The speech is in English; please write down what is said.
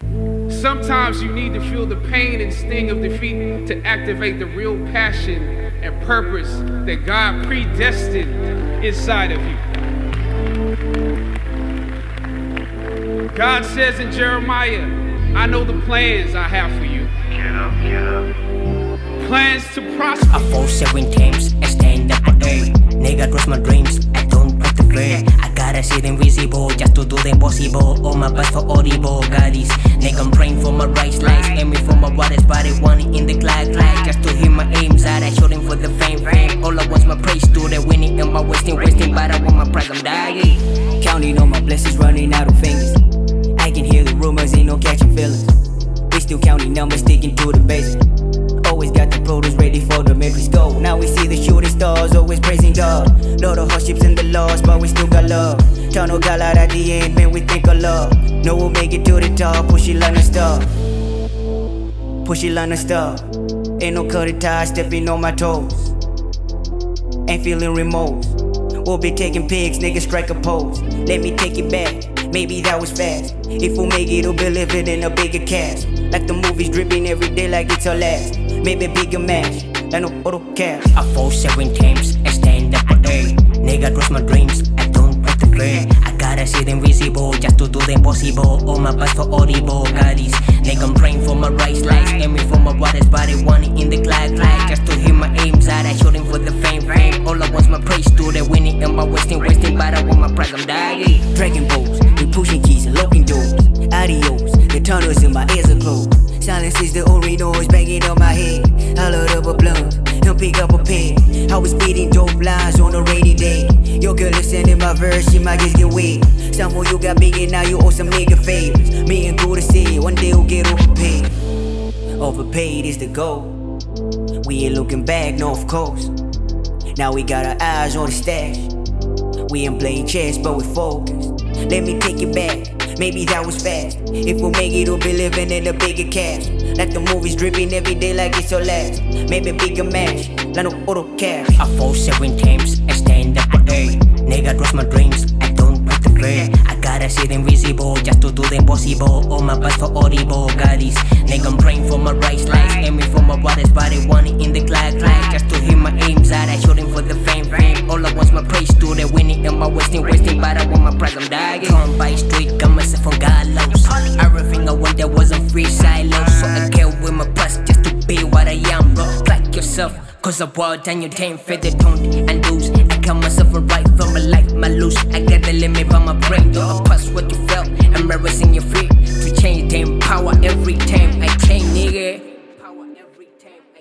Sometimes you need to feel the pain and sting of defeat to activate the real passion and purpose that God predestined inside of you. God says in Jeremiah, I know the plans I have for you. Get up. Plans to prosper. I fall 7 times and stand up again. Nigga, trust my dreams, I don't want to fear. I gotta see the invisible just to do the impossible. All my best for audible, got this. Nigga, I'm praying for my right slice, aiming for my waters, body want it in the cloud. Just to hit my aims out, I shooting for the fame. All I want's my praise to the winning and my wasting, but I want my prize, I'm dying. Counting on my blessings, running out of fingers. I can hear the rumors, ain't no catching feelings. We still counting numbers, sticking to the basics. Always got the produce ready for the matrix go. Now we see the shooting stars, always praising God. Know the hardships and the loss, but we still got love. Turn no God out at the end, man, we think of love. No, we'll make it to the top, push it like a star. Push it like a star. Ain't no cutting ties, stepping on my toes. Ain't feeling remorse. We'll be taking pics, niggas strike a pose. Let me take it back. Maybe that was fast. If we make it, we'll be living in a bigger cast. Like the movies dripping every day like it's our last. Maybe bigger match, like no auto cash. I fall 7 times and stand up again. Nigga, trust my dreams, I don't want to fear. I gotta see the invisible just to do the impossible. All my best for audible, got this. Nigga, I'm praying for my right slice, aiming for my waters, body want it in the cloud. Just to hit my aims out, I shooting for the fame. All I want's my praise to the winning and my wasting, but I want my prize, I'm dying. Dragon balls, we pushing keys and locking doors. Adios, the tunnels in my ears are closed. Silence is the only noise banging on my head. Hollow up a blunt, don't pick up a pen. I was speeding dope lines on a rainy day. Your girl listening my verse, she might just get wet. Somehow you got big and now you owe some nigga favors. Me and Gouda say one day we'll get overpaid. Overpaid is the goal. We ain't looking back, no of course. Now we got our eyes on the stash. We ain't playing chess, but we focused. Let me take it back. Maybe that was fast. If we make it, we'll be living in a bigger cash. Like the movies dripping every day like it's our last. Maybe bigger match, like no auto cash. I fall 7 times and stand up again. Nigga, trust my dreams, I don't want to fear. I gotta see the invisible just to do the impossible. All my best for audible, got this. Nigga, I'm praying for my right slice, aiming for my waters, body want it in the cloud. Just to hit my aims out, I shooting for the fame. All I want's my praise to the winning and my wasting, but I want my prize, I'm dying. Come by street, got myself on gallows. Everything I want that wasn't free silo. So I care with my past just to be what I am, bro. Like yourself, cause I walked and you ain't fit the tone and lose. I cut myself a right from my life, my loose. I got the limit by my brain, though I pass what you felt. I'm embarrassing your feet to change, damn power every time I change, nigga. Power every time.